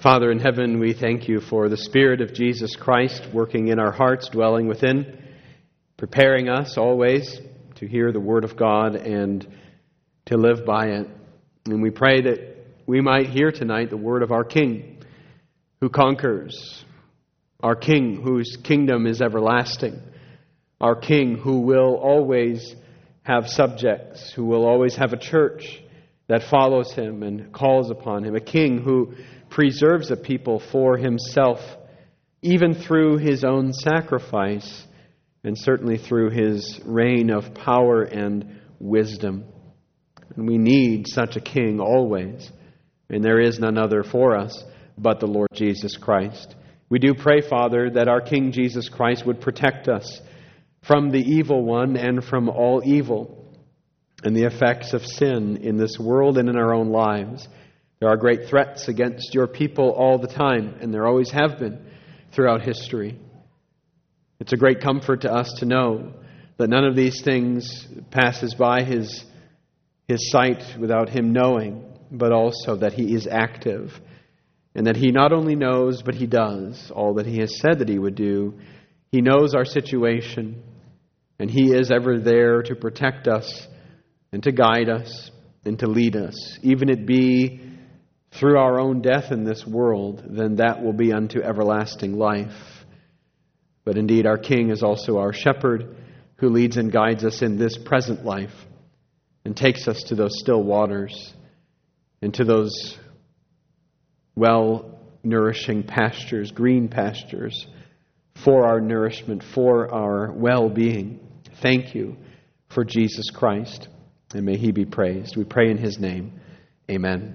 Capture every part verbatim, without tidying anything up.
Father in heaven, we thank you for the Spirit of Jesus Christ working in our hearts, dwelling within, preparing us always to hear the Word of God and to live by it. And we pray that we might hear tonight the word of our King, who conquers, our King whose kingdom is everlasting, our King who will always have subjects, who will always have a church that follows him and calls upon him, a King who preserves a people for himself, even through his own sacrifice, and certainly through his reign of power and wisdom. And we need such a King always, and there is none other for us but the Lord Jesus Christ. We do pray, Father, that our King Jesus Christ would protect us from the evil one and from all evil and the effects of sin in this world and in our own lives. There are great threats against your people all the time, and there always have been throughout history. It's a great comfort to us to know that none of these things passes by his, his sight without him knowing, but also that he is active, and that he not only knows, but he does all that he has said that he would do. He knows our situation, and he is ever there to protect us and to guide us and to lead us. Even it be through our own death in this world, then that will be unto everlasting life. But indeed our King is also our shepherd, who leads and guides us in this present life and takes us to those still waters, into those well-nourishing pastures, green pastures, for our nourishment, for our well-being. Thank you for Jesus Christ, and may he be praised. We pray in his name. Amen.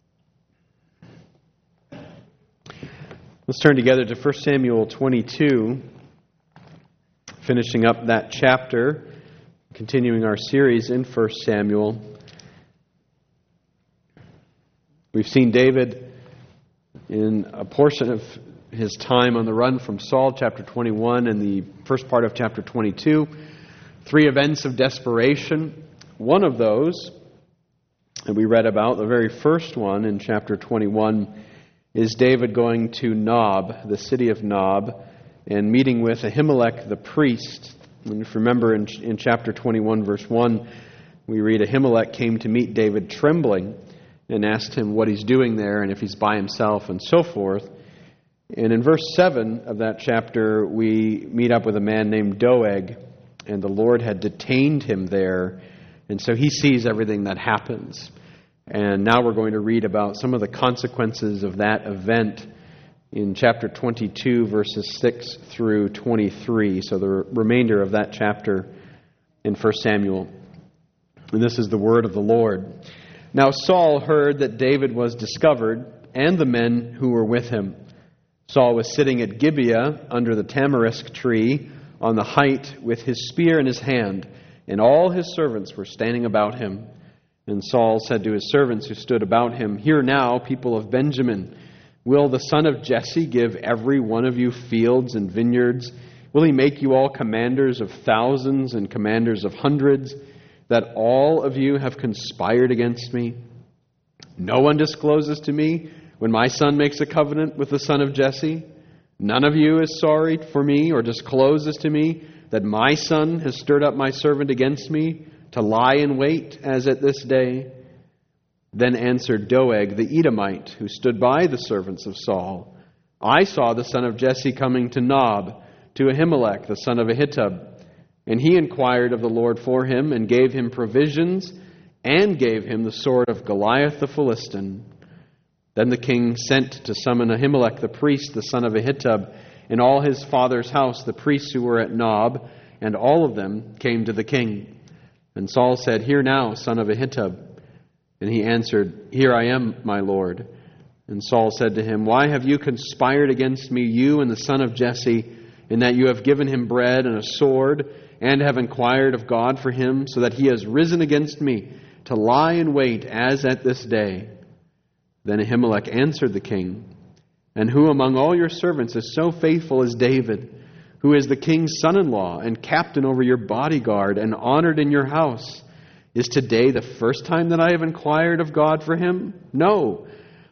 Let's turn together to First Samuel twenty-two, finishing up that chapter, continuing our series in First Samuel. We've seen David in a portion of his time on the run from Saul, chapter twenty-one, and the first part of chapter twenty-two. Three events of desperation. One of those that we read about, the very first one in chapter twenty-one, is David going to Nob, the city of Nob, and meeting with Ahimelech the priest. And if you remember in, in chapter twenty-one, verse one, we read Ahimelech came to meet David trembling, and asked him what he's doing there and if he's by himself and so forth. And in verse seven of that chapter, we meet up with a man named Doeg, and the Lord had detained him there, and so he sees everything that happens. And now we're going to read about some of the consequences of that event in chapter twenty-two, verses six through twenty-three, so the remainder of that chapter in First Samuel. And this is the word of the Lord. Now Saul heard that David was discovered, and the men who were with him. Saul was sitting at Gibeah under the tamarisk tree on the height with his spear in his hand, and all his servants were standing about him. And Saul said to his servants who stood about him, "Hear now, people of Benjamin, will the son of Jesse give every one of you fields and vineyards? Will he make you all commanders of thousands and commanders of hundreds, that all of you have conspired against me? No one discloses to me when my son makes a covenant with the son of Jesse. None of you is sorry for me or discloses to me that my son has stirred up my servant against me to lie in wait as at this day." Then answered Doeg the Edomite, who stood by the servants of Saul, "I saw the son of Jesse coming to Nob, to Ahimelech the son of Ahitub. And he inquired of the Lord for him, and gave him provisions, and gave him the sword of Goliath the Philistine." Then the king sent to summon Ahimelech the priest, the son of Ahitub, and all his father's house, the priests who were at Nob, and all of them came to the king. And Saul said, "Hear now, son of Ahitub." And he answered, "Here I am, my lord." And Saul said to him, "Why have you conspired against me, you and the son of Jesse, in that you have given him bread and a sword, and have inquired of God for him, so that he has risen against me to lie in wait as at this day?" Then Ahimelech answered the king, "And who among all your servants is so faithful as David, who is the king's son-in-law and captain over your bodyguard and honored in your house? Is today the first time that I have inquired of God for him? No,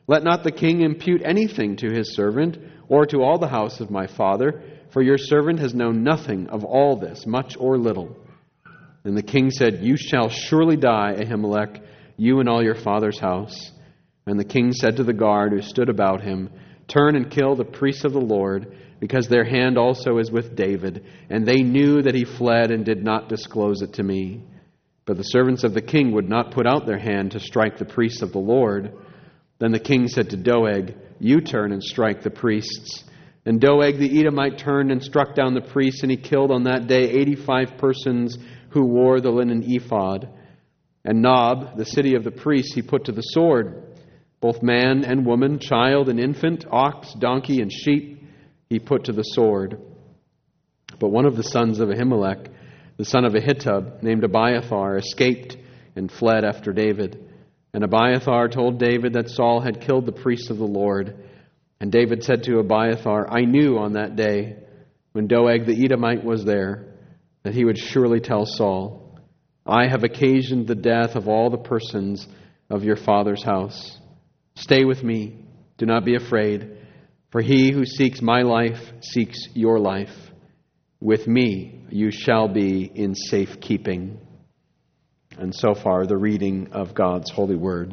Let not the king impute anything to his servant, or to all the house of my father, for your servant has known nothing of all this, much or little. And the king said, You shall surely die, Ahimelech, you and all your father's house. And the king said to the guard who stood about him, Turn and kill the priests of the Lord, because their hand also is with David. And they knew that he fled and did not disclose it to me. But the servants of the king would not put out their hand to strike the priests of the Lord. Then the king said to Doeg, You turn and strike the priests. And Doeg the Edomite turned and struck down the priests, and he killed on that day eighty-five persons who wore the linen ephod. And Nob, the city of the priests, he put to the sword, both man and woman, child and infant, ox, donkey, and sheep, he put to the sword. But one of the sons of Ahimelech, the son of Ahitub, named Abiathar, escaped and fled after David. And Abiathar told David that Saul had killed the priests of the Lord. And David said to Abiathar, I knew on that day, when Doeg the Edomite was there, that he would surely tell Saul, I have occasioned the death of all the persons of your father's house. Stay with me, do not be afraid, for he who seeks my life seeks your life. With me you shall be in safekeeping. And so far, the reading of God's holy word.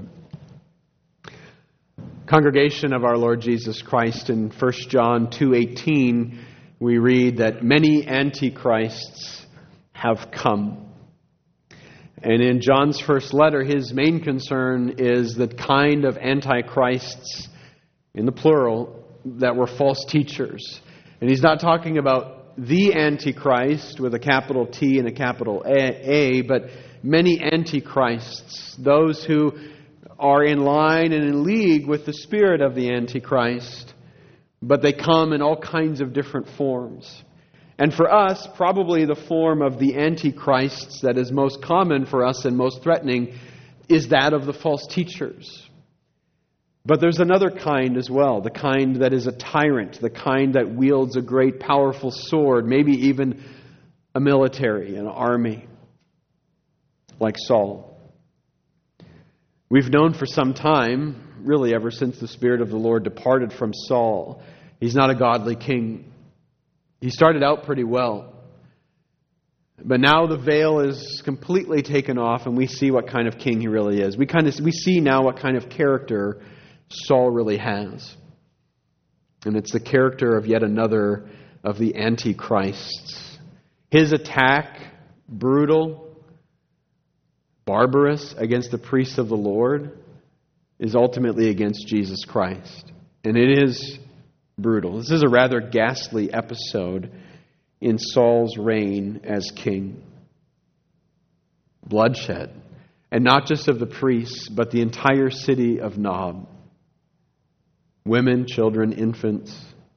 Congregation of our Lord Jesus Christ, in First John two eighteen, we read that many antichrists have come. And in John's first letter, his main concern is the kind of antichrists, in the plural, that were false teachers. And he's not talking about the Antichrist with a capital T and a capital A, but many antichrists, those who are in line and in league with the spirit of the Antichrist, but they come in all kinds of different forms. And for us, probably the form of the Antichrists that is most common for us and most threatening is that of the false teachers. But there's another kind as well, the kind that is a tyrant, the kind that wields a great powerful sword, maybe even a military, an army, like Saul. We've known for some time, really ever since the Spirit of the Lord departed from Saul, he's not a godly king. He started out pretty well. But now the veil is completely taken off and we see what kind of king he really is. We kind of we see now what kind of character Saul really has. And it's the character of yet another of the Antichrists. His attack, brutal, barbarous against the priests of the Lord, is ultimately against Jesus Christ. And it is brutal. This is a rather ghastly episode in Saul's reign as king. Bloodshed. And not just of the priests, but the entire city of Nob. Women, children, infants,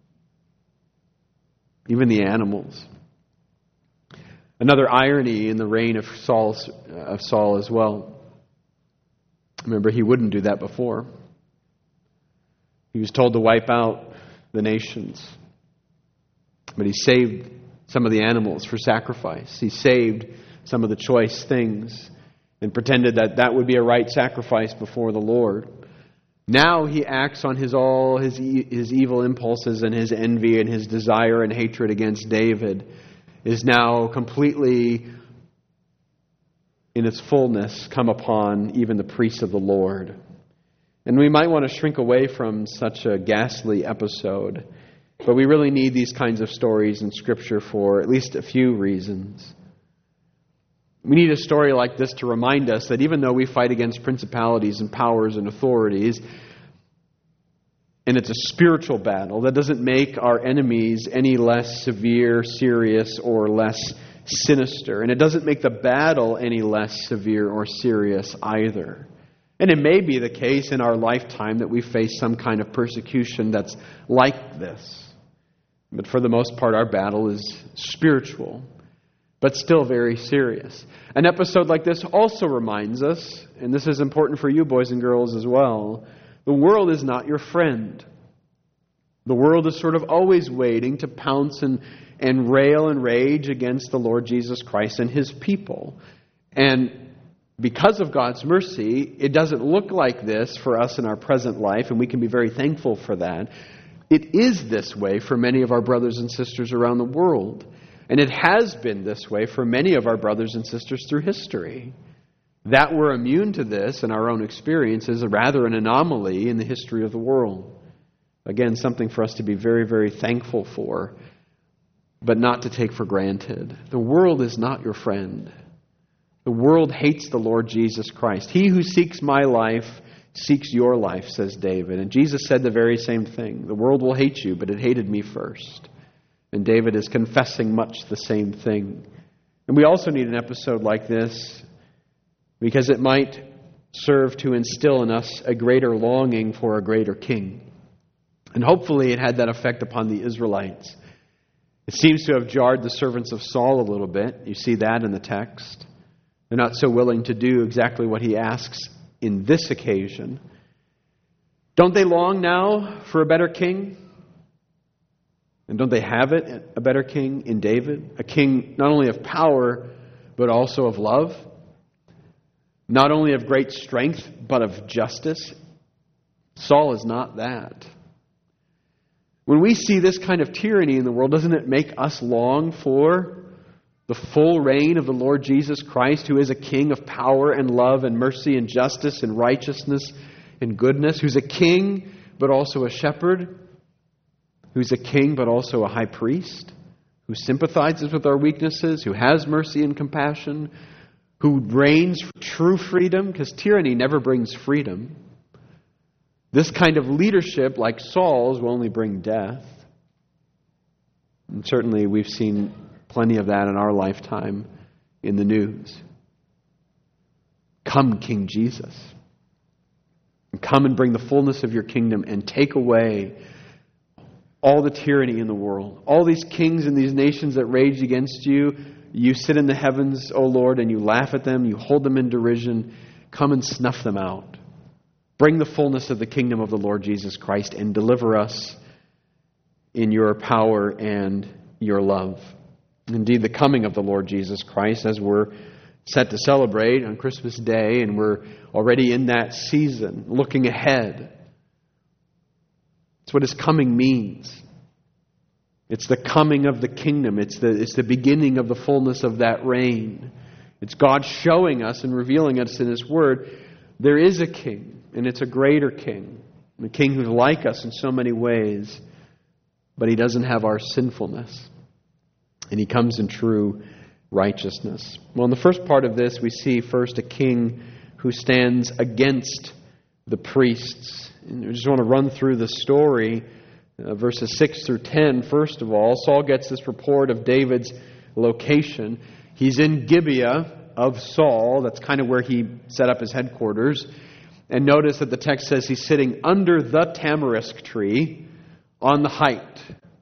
even the animals. Another irony in the reign of Saul's, of Saul as well. Remember, he wouldn't do that before. He was told to wipe out the nations. But he saved some of the animals for sacrifice. He saved some of the choice things and pretended that that would be a right sacrifice before the Lord. Now he acts on his all his his evil impulses and his envy and his desire and hatred against David is now completely in its fullness come upon even the priests of the Lord. And we might want to shrink away from such a ghastly episode, but we really need these kinds of stories in Scripture for at least a few reasons. We need a story like this to remind us that even though we fight against principalities and powers and authorities, and it's a spiritual battle, that doesn't make our enemies any less severe, serious, or less sinister. And it doesn't make the battle any less severe or serious either. And it may be the case in our lifetime that we face some kind of persecution that's like this. But for the most part, our battle is spiritual, but still very serious. An episode like this also reminds us, and this is important for you boys and girls as well, the world is not your friend. The world is sort of always waiting to pounce and, and rail and rage against the Lord Jesus Christ and His people. And because of God's mercy, it doesn't look like this for us in our present life, and we can be very thankful for that. It is this way for many of our brothers and sisters around the world. And it has been this way for many of our brothers and sisters through history. That we're immune to this in our own experience is rather an anomaly in the history of the world. Again, something for us to be very, very thankful for, but not to take for granted. The world is not your friend. The world hates the Lord Jesus Christ. He who seeks my life seeks your life, says David. And Jesus said the very same thing. The world will hate you, but it hated me first. And David is confessing much the same thing. And we also need an episode like this because it might serve to instill in us a greater longing for a greater king. And hopefully it had that effect upon the Israelites. It seems to have jarred the servants of Saul a little bit. You see that in the text. They're not so willing to do exactly what he asks in this occasion. Don't they long now for a better king? And don't they have it, a better king in David? A king not only of power, but also of love. Not only of great strength, but of justice. Saul is not that. When we see this kind of tyranny in the world, doesn't it make us long for the full reign of the Lord Jesus Christ, who is a king of power and love and mercy and justice and righteousness and goodness, who's a king but also a shepherd, who's a king but also a high priest, who sympathizes with our weaknesses, who has mercy and compassion, who reigns for true freedom, because tyranny never brings freedom. This kind of leadership, like Saul's, will only bring death. And certainly we've seen plenty of that in our lifetime in the news. Come, King Jesus. Come and bring the fullness of your kingdom and take away all the tyranny in the world. All these kings and these nations that rage against you, you sit in the heavens, O Lord, and you laugh at them, you hold them in derision. Come and snuff them out. Bring the fullness of the kingdom of the Lord Jesus Christ and deliver us in your power and your love. Indeed, the coming of the Lord Jesus Christ, as we're set to celebrate on Christmas Day, and we're already in that season, looking ahead. It's what His coming means. It's the coming of the kingdom. It's the, it's the beginning of the fullness of that reign. It's God showing us and revealing us in His Word, there is a king, and it's a greater king. A king who's like us in so many ways, but He doesn't have our sinfulness. And He comes in true righteousness. Well, in the first part of this, we see first a king who stands against the priests. And we just want to run through the story, uh, verses six through ten. First of all, Saul gets this report of David's location. He's in Gibeah of Saul. That's kind of where he set up his headquarters. And notice that the text says he's sitting under the tamarisk tree on the height.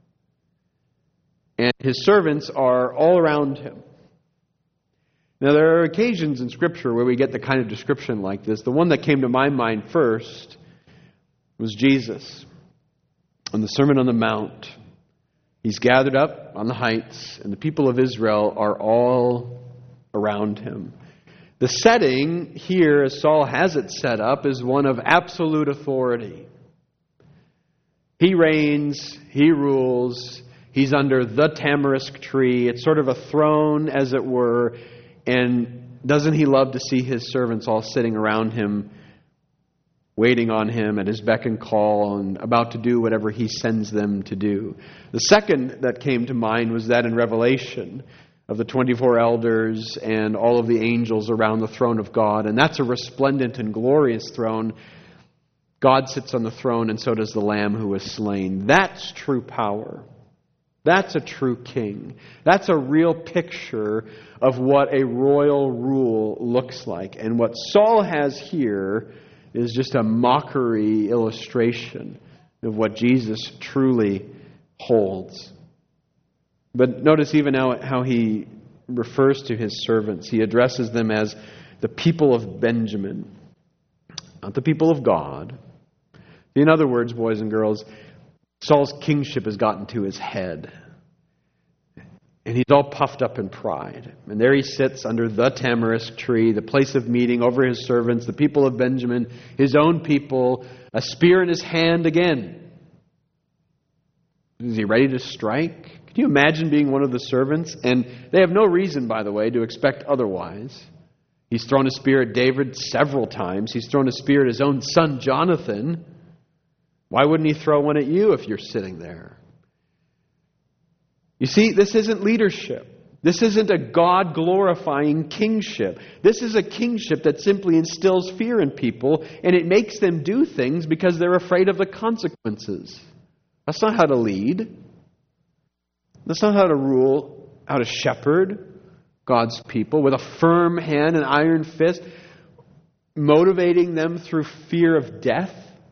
And his servants are all around him. Now, there are occasions in Scripture where we get the kind of description like this. The one that came to my mind first was Jesus on the Sermon on the Mount. He's gathered up on the heights, and the people of Israel are all around him. The setting here, as Saul has it set up, is one of absolute authority. He reigns, he rules. He's under the tamarisk tree. It's sort of a throne, as it were. And doesn't he love to see his servants all sitting around him, waiting on him at his beck and call, and about to do whatever he sends them to do? The second that came to mind was that in Revelation of the twenty-four elders and all of the angels around the throne of God. And that's a resplendent and glorious throne. God sits on the throne, and so does the Lamb who was slain. That's true power. That's a true king. That's a real picture of what a royal rule looks like. And what Saul has here is just a mockery illustration of what Jesus truly holds. But notice even how, how he refers to his servants. He addresses them as the people of Benjamin, not the people of God. In other words, boys and girls, Saul's kingship has gotten to his head. And he's all puffed up in pride. And there he sits under the tamarisk tree, the place of meeting, over his servants, the people of Benjamin, his own people, a spear in his hand again. Is he ready to strike? Can you imagine being one of the servants? And they have no reason, by the way, to expect otherwise. He's thrown a spear at David several times. He's thrown a spear at his own son, Jonathan. Why wouldn't he throw one at you if you're sitting there? You see, this isn't leadership. This isn't a God-glorifying kingship. This is a kingship that simply instills fear in people, and it makes them do things because they're afraid of the consequences. That's not how to lead. That's not how to rule, how to shepherd God's people with a firm hand and iron fist, motivating them through fear of death.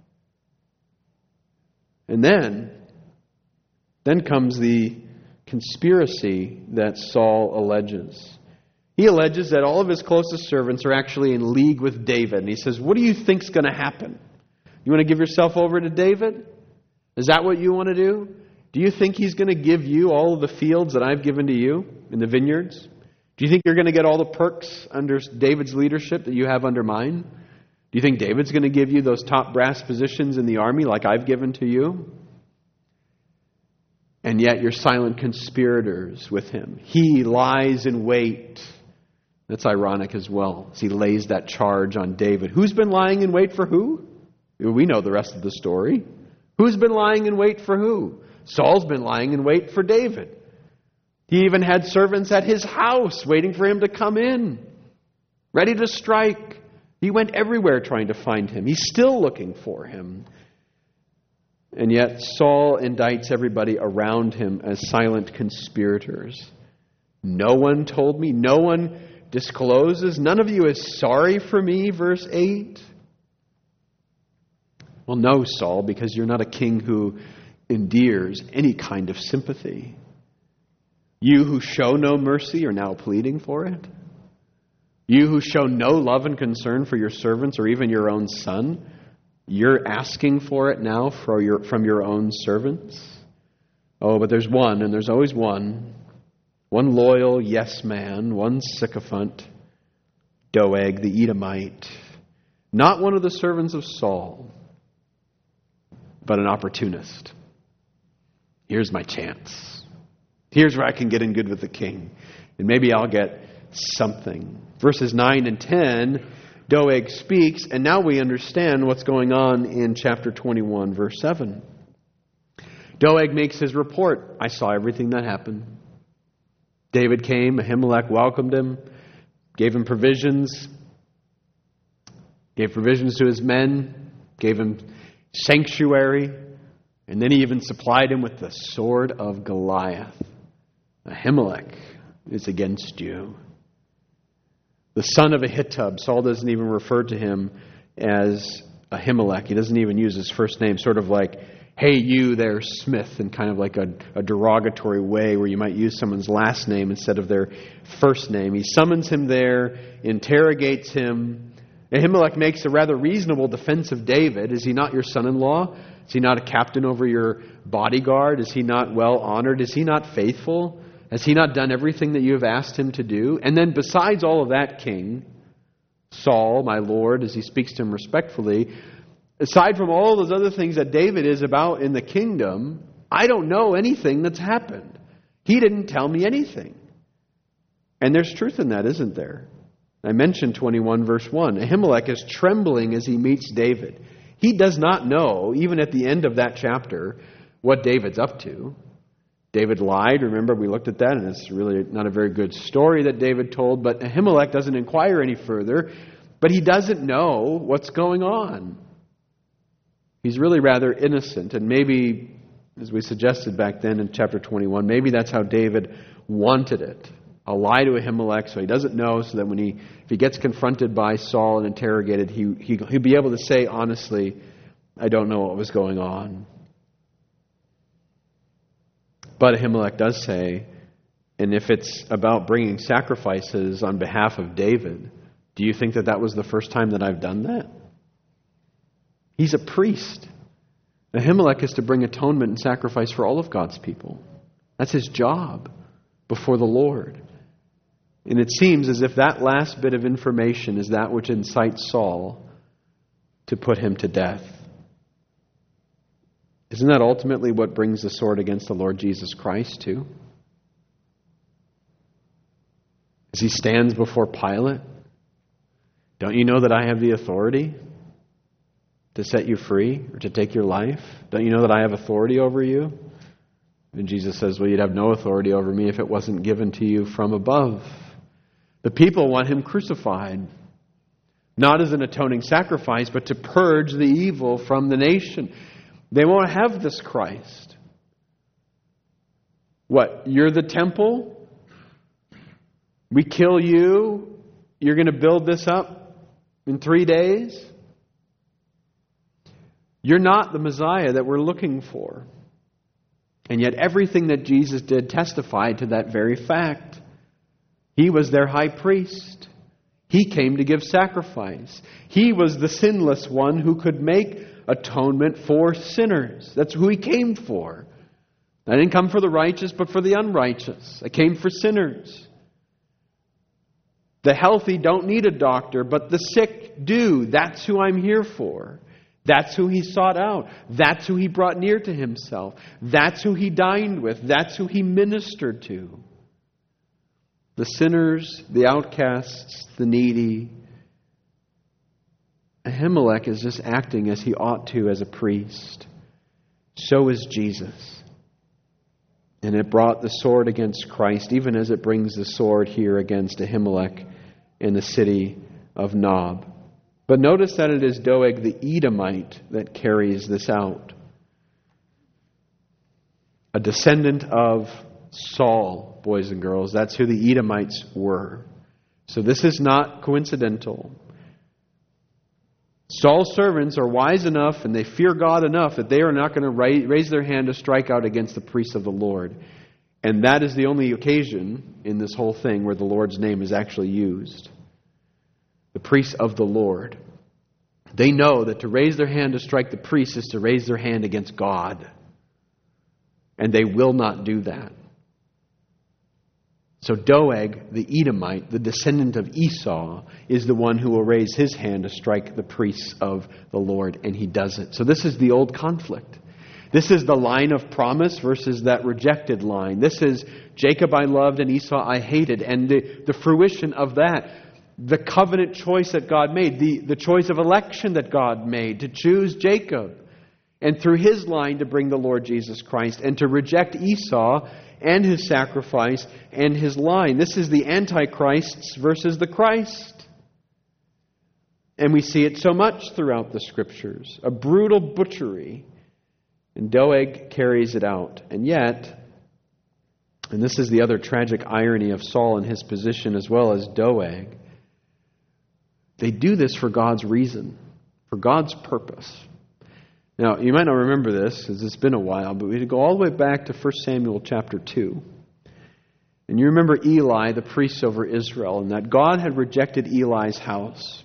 And then, then comes the conspiracy that Saul alleges. He alleges that all of his closest servants are actually in league with David. And he says, what do you think's going to happen? You want to give yourself over to David? Is that what you want to do? Do you think he's going to give you all of the fields that I've given to you in the vineyards? Do you think you're going to get all the perks under David's leadership that you have under mine? Do you think David's going to give you those top brass positions in the army like I've given to you? And yet you're silent conspirators with him. He lies in wait. That's ironic as well, as he lays that charge on David. Who's been lying in wait for who? We know the rest of the story. Who's been lying in wait for who? Saul's been lying in wait for David. He even had servants at his house waiting for him to come in, ready to strike. He went everywhere trying to find him. He's still looking for him. And yet Saul indicts everybody around him as silent conspirators. No one told me. No one discloses. None of you is sorry for me, verse eight. Well, no, Saul, because you're not a king who endears any kind of sympathy. You who show no mercy are now pleading for it. You who show no love and concern for your servants or even your own son, you're asking for it now for your, from your own servants? Oh, but there's one, and there's always one. One loyal yes man, one sycophant, Doeg the Edomite. Not one of the servants of Saul, but an opportunist. Here's my chance. Here's where I can get in good with the king. And maybe I'll get something. Verses nine and ten, Doeg speaks, and now we understand what's going on in chapter twenty-one, verse seven. Doeg makes his report. I saw everything that happened. David came, Ahimelech welcomed him, gave him provisions, gave provisions to his men, gave him sanctuary, and then he even supplied him with the sword of Goliath. Ahimelech is against you. The son of Ahitub. Saul doesn't even refer to him as Ahimelech. He doesn't even use his first name, sort of like, hey, you there, Smith, in kind of like a, a derogatory way where you might use someone's last name instead of their first name. He summons him there, interrogates him. Ahimelech makes a rather reasonable defense of David. Is he not your son-in-law? Is he not a captain over your bodyguard? Is he not well honored? Is he not faithful? Has he not done everything that you have asked him to do? And then besides all of that, King Saul, my Lord, as he speaks to him respectfully, aside from all those other things that David is about in the kingdom, I don't know anything that's happened. He didn't tell me anything. And there's truth in that, isn't there? I mentioned twenty-one verse one. Ahimelech is trembling as he meets David. He does not know, even at the end of that chapter, what David's up to. David lied. Remember, we looked at that, and it's really not a very good story that David told. But Ahimelech doesn't inquire any further. But he doesn't know what's going on. He's really rather innocent. And maybe, as we suggested back then in chapter twenty-one, maybe that's how David wanted it. I'll lie to Ahimelech so he doesn't know, so that when he, if he gets confronted by Saul and interrogated, he, he, he'll be able to say honestly, I don't know what was going on. But Ahimelech does say, and if it's about bringing sacrifices on behalf of David, do you think that that was the first time that I've done that? He's a priest. Ahimelech is to bring atonement and sacrifice for all of God's people. That's his job. before the Lord. And it seems as if that last bit of information is that which incites Saul to put him to death. Isn't that ultimately what brings the sword against the Lord Jesus Christ too? As he stands before Pilate, don't you know that I have the authority to set you free or to take your life? Don't you know that I have authority over you? And Jesus says, well, you'd have no authority over me if it wasn't given to you from above. The people want him crucified, not as an atoning sacrifice, but to purge the evil from the nation. They won't have this Christ. What? You're the temple? We kill you? You're going to build this up in three days? You're not the Messiah that we're looking for. And yet everything that Jesus did testified to that very fact. He was their high priest. He came to give sacrifice. He was the sinless one who could make atonement for sinners. That's who he came for. I didn't come for the righteous, but for the unrighteous. I came for sinners. The healthy don't need a doctor, but the sick do. That's who I'm here for. That's who he sought out. That's who he brought near to himself. That's who he dined with. That's who he ministered to. The sinners, the outcasts, the needy. Ahimelech is just acting as he ought to as a priest. So is Jesus. And it brought the sword against Christ, even as it brings the sword here against Ahimelech in the city of Nob. But notice that it is Doeg the Edomite that carries this out. A descendant of Saul, boys and girls. That's who the Edomites were. So this is not coincidental. Saul's servants are wise enough and they fear God enough that they are not going to raise their hand to strike out against the priests of the Lord. And that is the only occasion in this whole thing where the Lord's name is actually used. The priests of the Lord. They know that to raise their hand to strike the priests is to raise their hand against God. And they will not do that. So Doeg, the Edomite, the descendant of Esau, is the one who will raise his hand to strike the priests of the Lord, and he does it. So this is the old conflict. This is the line of promise versus that rejected line. This is Jacob I loved and Esau I hated, and the, the fruition of that, the covenant choice that God made, the, the choice of election that God made to choose Jacob, and through his line to bring the Lord Jesus Christ, and to reject Esau and his sacrifice and his line. This is the Antichrists versus the Christ. And we see it so much throughout the Scriptures. A brutal butchery. And Doeg carries it out. And yet, and this is the other tragic irony of Saul and his position as well as Doeg, they do this for God's reason, for God's purpose. Now, you might not remember this because it's been a while, but we go all the way back to First Samuel chapter two. And you remember Eli, the priest over Israel, and that God had rejected Eli's house.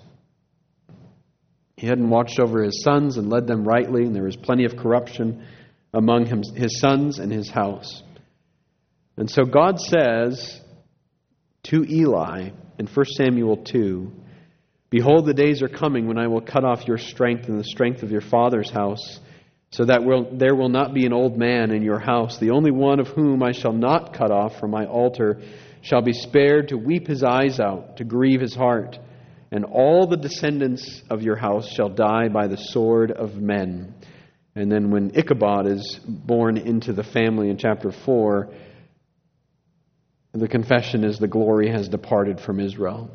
He hadn't watched over his sons and led them rightly, and there was plenty of corruption among him, his sons and his house. And so God says to Eli in First Samuel two, "Behold, the days are coming when I will cut off your strength and the strength of your father's house, so that will, there will not be an old man in your house. The only one of whom I shall not cut off from my altar shall be spared to weep his eyes out, to grieve his heart. And all the descendants of your house shall die by the sword of men." And then when Ichabod is born into the family in chapter four, the confession is the glory has departed from Israel.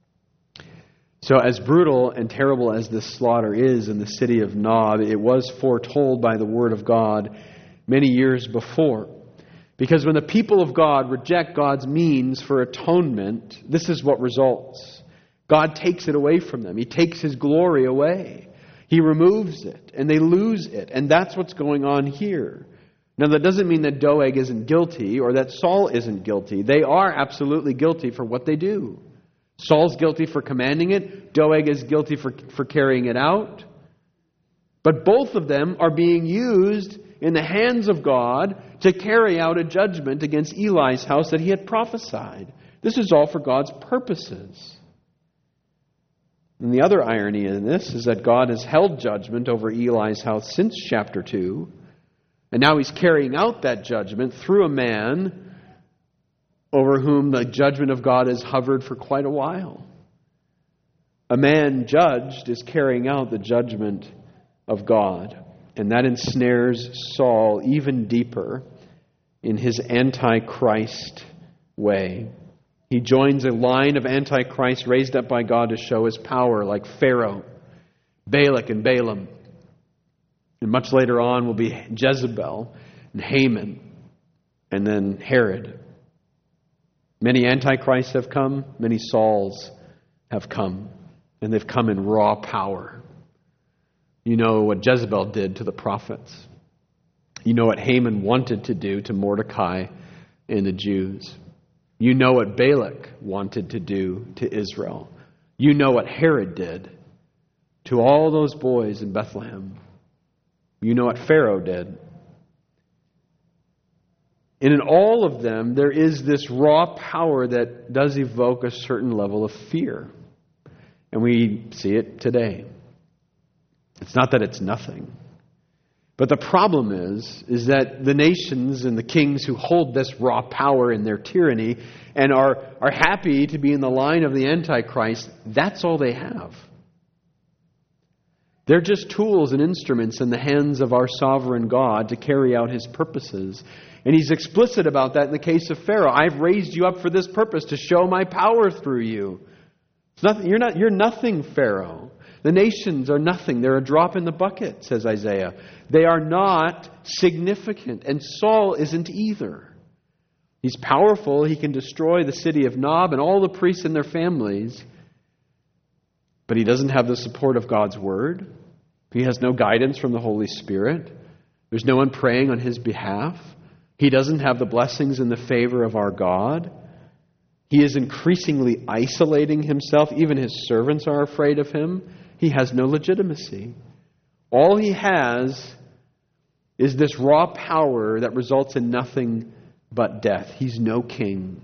So as brutal and terrible as this slaughter is in the city of Nob, it was foretold by the Word of God many years before. Because when the people of God reject God's means for atonement, this is what results. God takes it away from them. He takes His glory away. He removes it, and they lose it. And that's what's going on here. Now, that doesn't mean that Doeg isn't guilty or that Saul isn't guilty. They are absolutely guilty for what they do. Saul's guilty for commanding it. Doeg is guilty for, for carrying it out. But both of them are being used in the hands of God to carry out a judgment against Eli's house that he had prophesied. This is all for God's purposes. And the other irony in this is that God has held judgment over Eli's house since chapter two. And now he's carrying out that judgment through a man over whom the judgment of God has hovered for quite a while. A man judged is carrying out the judgment of God. And that ensnares Saul even deeper in his antichrist way. He joins a line of antichrist raised up by God to show his power, like Pharaoh, Balak, and Balaam. And much later on will be Jezebel and Haman, and then Herod. Many antichrists have come, many Sauls have come, and they've come in raw power. You know what Jezebel did to the prophets. You know what Haman wanted to do to Mordecai and the Jews. You know what Balak wanted to do to Israel. You know what Herod did to all those boys in Bethlehem. You know what Pharaoh did. And in all of them, there is this raw power that does evoke a certain level of fear. And we see it today. It's not that it's nothing. But the problem is, is that the nations and the kings who hold this raw power in their tyranny and are, are happy to be in the line of the Antichrist, that's all they have. They're just tools and instruments in the hands of our sovereign God to carry out His purposes. And He's explicit about that in the case of Pharaoh. I've raised you up for this purpose, to show my power through you. It's nothing, you're not, you're nothing, Pharaoh. The nations are nothing. They're a drop in the bucket, says Isaiah. They are not significant. And Saul isn't either. He's powerful. He can destroy the city of Nob and all the priests and their families. But he doesn't have the support of God's Word. He has no guidance from the Holy Spirit. There's no one praying on his behalf. He doesn't have the blessings and the favor of our God. He is increasingly isolating himself. Even his servants are afraid of him. He has no legitimacy. All he has is this raw power that results in nothing but death. He's no king.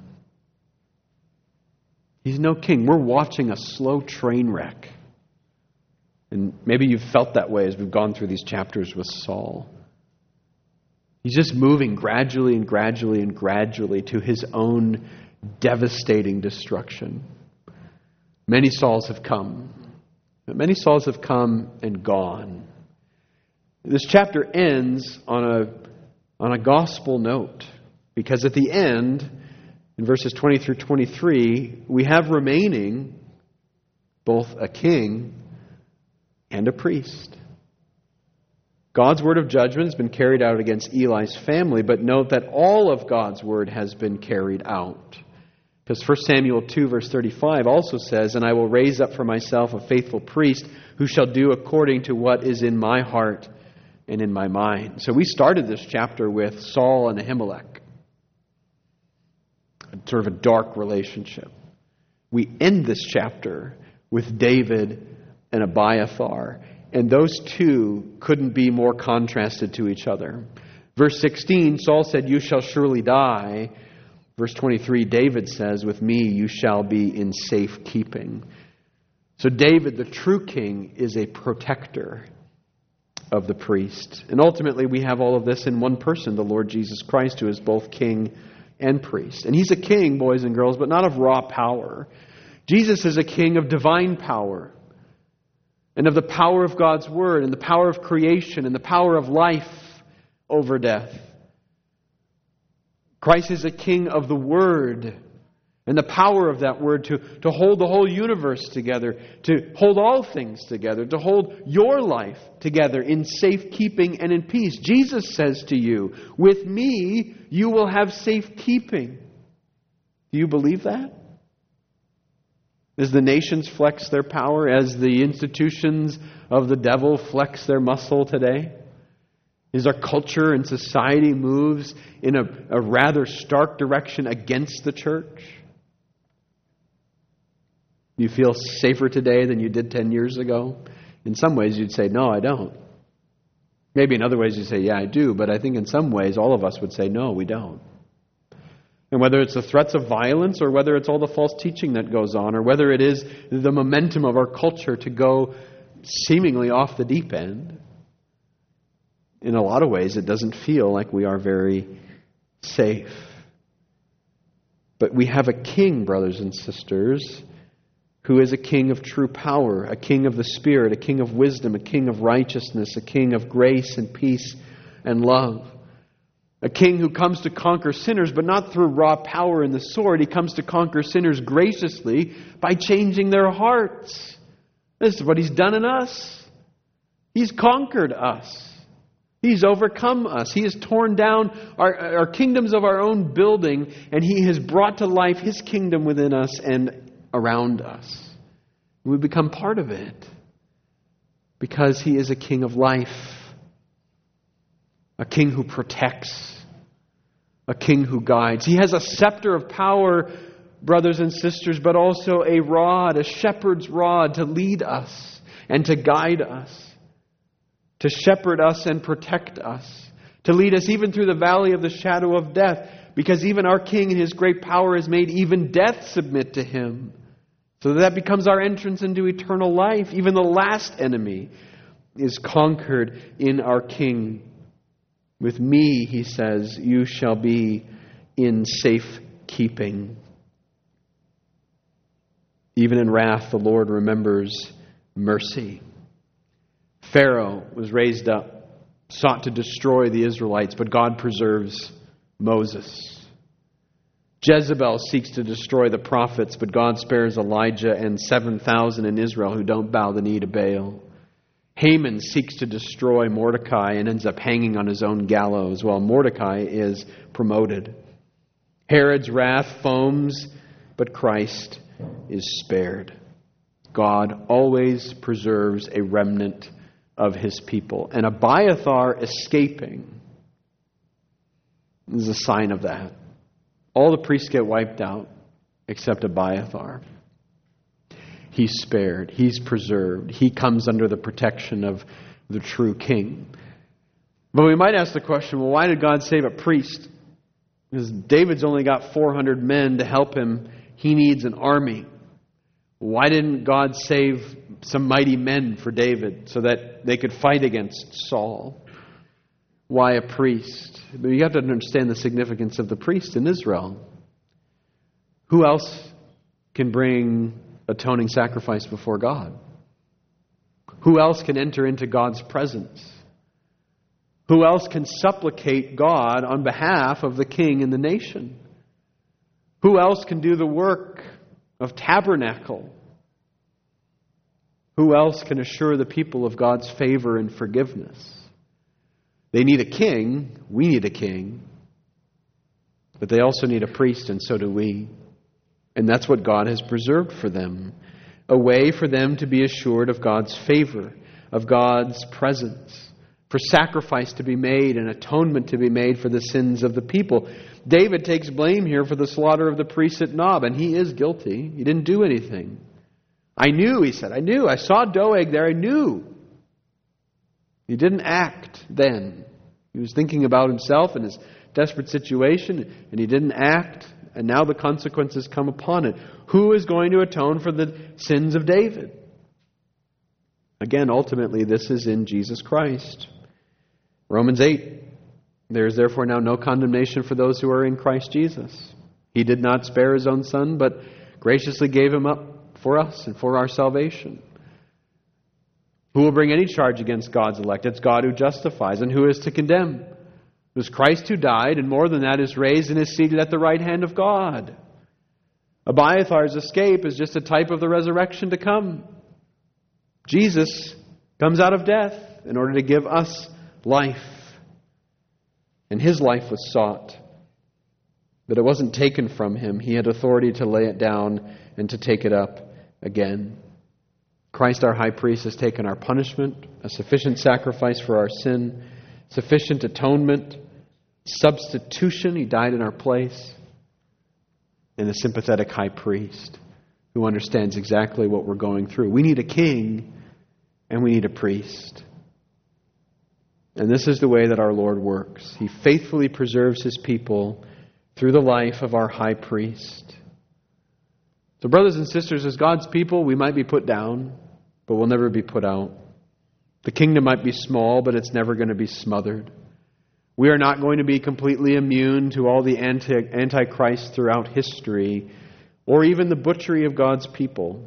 He's no king. We're watching a slow train wreck. And maybe you've felt that way as we've gone through these chapters with Saul. He's just moving gradually and gradually and gradually to his own devastating destruction. Many Sauls have come. But many Sauls have come and gone. This chapter ends on a, on a gospel note. Because at the end, in verses twenty through twenty-three, we have remaining both a king and a priest. God's word of judgment has been carried out against Eli's family, but note that all of God's word has been carried out. Because First Samuel two verse thirty-five also says, "And I will raise up for myself a faithful priest who shall do according to what is in my heart and in my mind." So we started this chapter with Saul and Ahimelech. Sort of a dark relationship. We end this chapter with David and Abiathar. And those two couldn't be more contrasted to each other. Verse sixteen, Saul said, "You shall surely die." Verse twenty-three, David says, "With me you shall be in safekeeping." So David, the true king, is a protector of the priest. And ultimately we have all of this in one person, the Lord Jesus Christ, who is both king and priest. And He's a king, boys and girls, but not of raw power. Jesus is a king of divine power. And of the power of God's Word, and the power of creation, and the power of life over death. Christ is a king of the Word, and the power of that Word to, to hold the whole universe together, to hold all things together, to hold your life together in safekeeping and in peace. Jesus says to you, "With me you will have safekeeping." Do you believe that? As the nations flex their power, as the institutions of the devil flex their muscle today, as our culture and society moves in a, a rather stark direction against the church, do you feel safer today than you did ten years ago? In some ways you'd say, no, I don't. Maybe in other ways you say, yeah, I do, but I think in some ways all of us would say, no, we don't. And whether it's the threats of violence or whether it's all the false teaching that goes on or whether it is the momentum of our culture to go seemingly off the deep end, in a lot of ways it doesn't feel like we are very safe. But we have a king, brothers and sisters, who is a king of true power, a king of the Spirit, a king of wisdom, a king of righteousness, a king of grace and peace and love. A king who comes to conquer sinners, but not through raw power and the sword. He comes to conquer sinners graciously by changing their hearts. This is what He's done in us. He's conquered us. He's overcome us. He has torn down our, our kingdoms of our own building, and He has brought to life His kingdom within us and around us. We become part of it because He is a king of life, a king who protects, a king who guides. He has a scepter of power, brothers and sisters, but also a rod, a shepherd's rod to lead us and to guide us, to shepherd us and protect us, to lead us even through the valley of the shadow of death, because even our King in His great power has made even death submit to Him. So that becomes our entrance into eternal life. Even the last enemy is conquered in our King. With me, He says, you shall be in safe keeping. Even in wrath, the Lord remembers mercy. Pharaoh was raised up, sought to destroy the Israelites, but God preserves Moses. Jezebel seeks to destroy the prophets, but God spares Elijah and seven thousand in Israel who don't bow the knee to Baal. Haman seeks to destroy Mordecai and ends up hanging on his own gallows while Mordecai is promoted. Herod's wrath foams, but Christ is spared. God always preserves a remnant of His people. And Abiathar escaping is a sign of that. All the priests get wiped out except Abiathar. He's spared. He's preserved. He comes under the protection of the true king. But we might ask the question, well, why did God save a priest? Because David's only got four hundred men to help him. He needs an army. Why didn't God save some mighty men for David so that they could fight against Saul? Why a priest? But you have to understand the significance of the priest in Israel. Who else can bring atoning sacrifice before God? Who else can enter into God's presence? Who else can supplicate God on behalf of the king and the nation? Who else can do the work of tabernacle? Who else can assure the people of God's favor and forgiveness? They need a king. We need a king. But they also need a priest, and so do we. And that's what God has preserved for them. A way for them to be assured of God's favor, of God's presence, for sacrifice to be made and atonement to be made for the sins of the people. David takes blame here for the slaughter of the priests at Nob, and he is guilty. He didn't do anything. I knew, he said. I knew. I saw Doeg there. I knew. He didn't act then. He was thinking about himself and his desperate situation, and he didn't act, and now the consequences come upon it. Who is going to atone for the sins of David? Again, ultimately, this is in Jesus Christ. Romans eight, there is therefore now no condemnation for those who are in Christ Jesus. He did not spare His own Son, but graciously gave Him up for us and for our salvation. Who will bring any charge against God's elect? It's God who justifies. And who is to condemn? It was Christ who died, and more than that, is raised and is seated at the right hand of God. Abiathar's escape is just a type of the resurrection to come. Jesus comes out of death in order to give us life. And His life was sought. But it wasn't taken from Him. He had authority to lay it down and to take it up again. Christ our high priest has taken our punishment, a sufficient sacrifice for our sin, sufficient atonement, substitution. He died in our place. And a sympathetic high priest who understands exactly what we're going through. We need a king and we need a priest. And this is the way that our Lord works. He faithfully preserves His people through the life of our high priest. So brothers and sisters, as God's people, we might be put down, but we'll never be put out. The kingdom might be small, but it's never going to be smothered. We are not going to be completely immune to all the anti- antichrist throughout history, or even the butchery of God's people.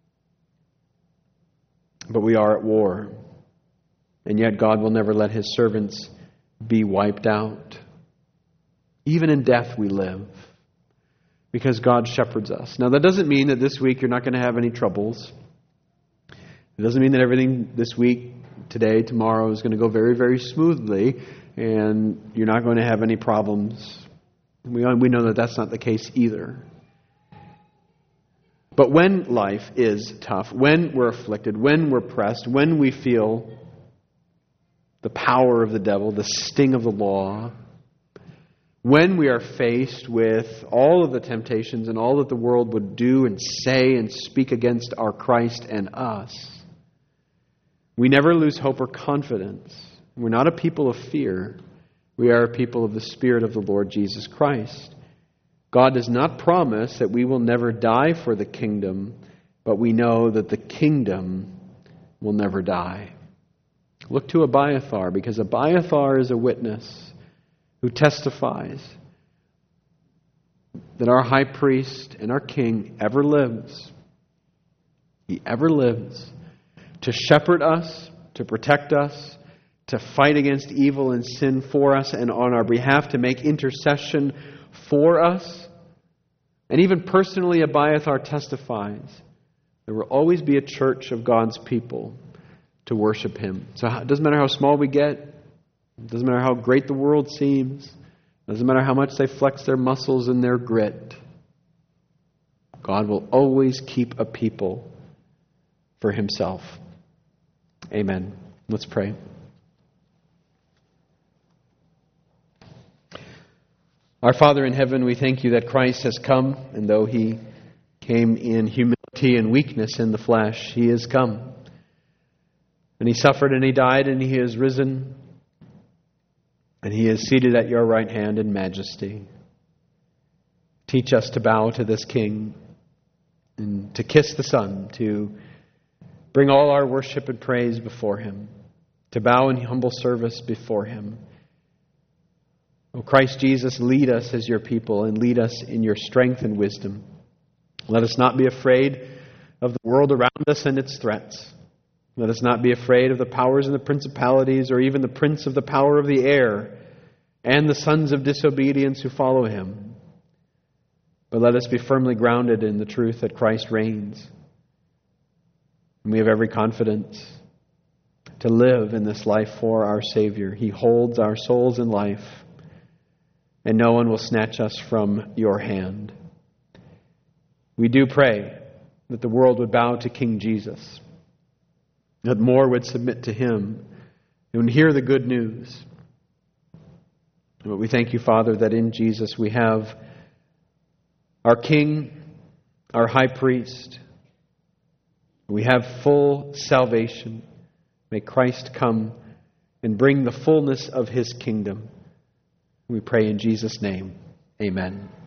But we are at war. And yet God will never let His servants be wiped out. Even in death we live, because God shepherds us. Now that doesn't mean that this week you're not going to have any troubles. It doesn't mean that everything this week, today, tomorrow is going to go very, very smoothly and you're not going to have any problems. We, we know that that's not the case either. But when life is tough, when we're afflicted, when we're pressed, when we feel the power of the devil, the sting of the law, when we are faced with all of the temptations and all that the world would do and say and speak against our Christ and us, we never lose hope or confidence. We're not a people of fear. We are a people of the Spirit of the Lord Jesus Christ. God does not promise that we will never die for the kingdom, but we know that the kingdom will never die. Look to Abiathar, because Abiathar is a witness who testifies that our high priest and our king ever lives. He ever lives to shepherd us, to protect us, to fight against evil and sin for us and on our behalf, to make intercession for us. And even personally, Abiathar testifies there will always be a church of God's people to worship Him. So it doesn't matter how small we get. It doesn't matter how great the world seems. It doesn't matter how much they flex their muscles and their grit. God will always keep a people for Himself. Amen. Let's pray. Our Father in heaven, we thank You that Christ has come, and though He came in humility and weakness in the flesh, He has come. And He suffered and He died and He is risen. And He is seated at Your right hand in majesty. Teach us to bow to this King and to kiss the Son, to bring all our worship and praise before Him, to bow in humble service before Him. O Christ Jesus, lead us as Your people and lead us in Your strength and wisdom. Let us not be afraid of the world around us and its threats. Let us not be afraid of the powers and the principalities or even the prince of the power of the air and the sons of disobedience who follow him. But let us be firmly grounded in the truth that Christ reigns. And we have every confidence to live in this life for our Savior. He holds our souls in life, and no one will snatch us from Your hand. We do pray that the world would bow to King Jesus, that more would submit to Him and hear the good news. But we thank You, Father, that in Jesus we have our King, our High Priest. We have full salvation. May Christ come and bring the fullness of His kingdom. We pray in Jesus' name. Amen.